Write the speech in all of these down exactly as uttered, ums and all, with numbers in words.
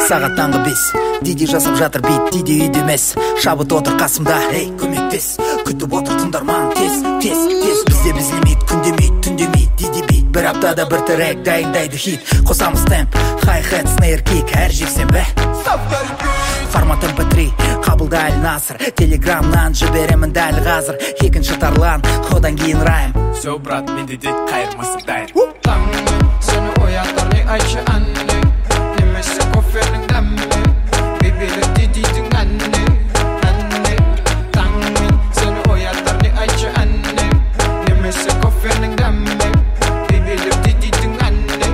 Сағат таңғы бес, диди жасап жатыр бит, диди үйде емес. Шабыт отыр қасымда, ей көмектес. Күтіп отыр тыңдарман, тез, тез, тез. Бізде біздемейді, күндемейді, түндемейді, диди бит. Бір аптада бір трек дайындайды хит. Қосамыз темп, хай-хет, снейр кик, әр жексенбі. Формат эм пэ три, қабылда әлі насыр. Телеграмнан жіберемін дәл қазір. Екінші тарлан, одан кейін райм. Все, брат, мен де дед қайырмасы дайыр. Таңмен сені оятар не айтшы әнне, немесе кофенің дәмме, бебелі дидидің әнне, әнне. Таңмен сені оятар не айтшы әнне, немесе кофенің дәмме, бебелі дидидің әнне,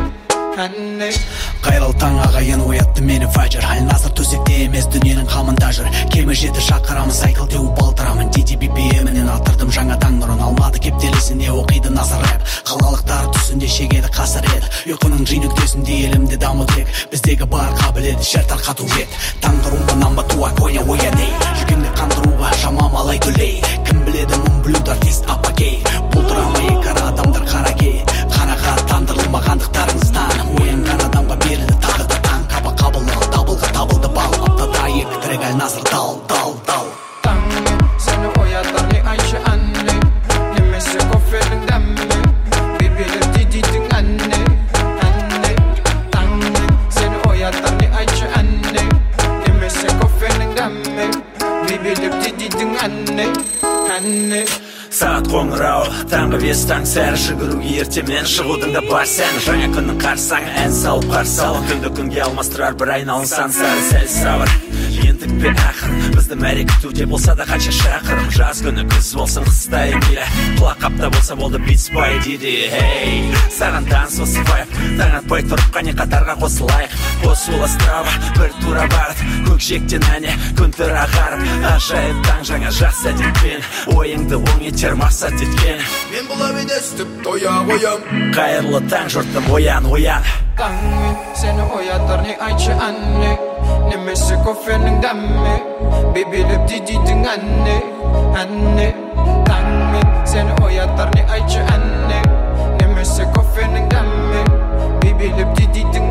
әнне. Қайрал таң ағайын оятты мені фаджр. Әл назыр төсекте емес дүниенің қамында жүр. Кемі жеті шақырамын сайкл теу балтырамын. Диди би пи эмінен аттырдым жаңа таң нұрын. Алмады кептелесіне оқиды назар рэп. Қалалықтар түсінде шегеді қасыр еді. Ұйқының жи нүктесінде елімде даму тек. Біздегі бар қабілеті шер тарқату ет. Таңғыруға намба туа коня ояней. Жүкемді қандыруға шамам алай төлей. Кім біледі мұн блюд артист апагей. Бұл драма екара адамдар қарагей. Қараға тандырылмағандықтарыңыздан. Оянған адамға берілді тағы да таң. Қаба қабылығы табылға табылды бал. Аптада екі трек әл назыр дал, дал, дал. Таңмен сені оятар не айтшы әнне, немесе кофенің дәмме, бебелі дидидің әнне, әнне. Таңмен сені оятар не айтшы әнне, немесе кофенің дәмме, бебелі дидидің әнне, әнне. Сағат қоңырау, таңғы бес таң сәрі жүгіруге ертемен шығудың да бар сәні. Жаңа күннің қарсаңы ән салып қарсы алып, күнді күнге алмастырар бір айналынсан сәрі сәл сабыр. Ендік пен ақыр, бізді мәре күтуде болса да қанша шақырым. Жаз күні күз болсын қыстай мейлі, құлаққапта болса болды битс бай диди. Хей, саған таныс осы вайп, таң атпай тұрып қане қатарға қосылайық. Қосула страва, бір тура барып, көкжектен әне күн түр ағарып. Ажайып таң жаңа жас әдетпен, ойыңды оң етер мақсат еткен. Мен бұл әуеде өстіп тоя қоям. Қайырлы таң жұрттым, оян, оян. Таңмен сені оятар не айтшы әнне, немесе кофенің дәмме, бебеліп дидидің әнне, әнне. Таңмен сені оятар не айтшы әнне, немесе кофенің дәмме, бебеліп дидидің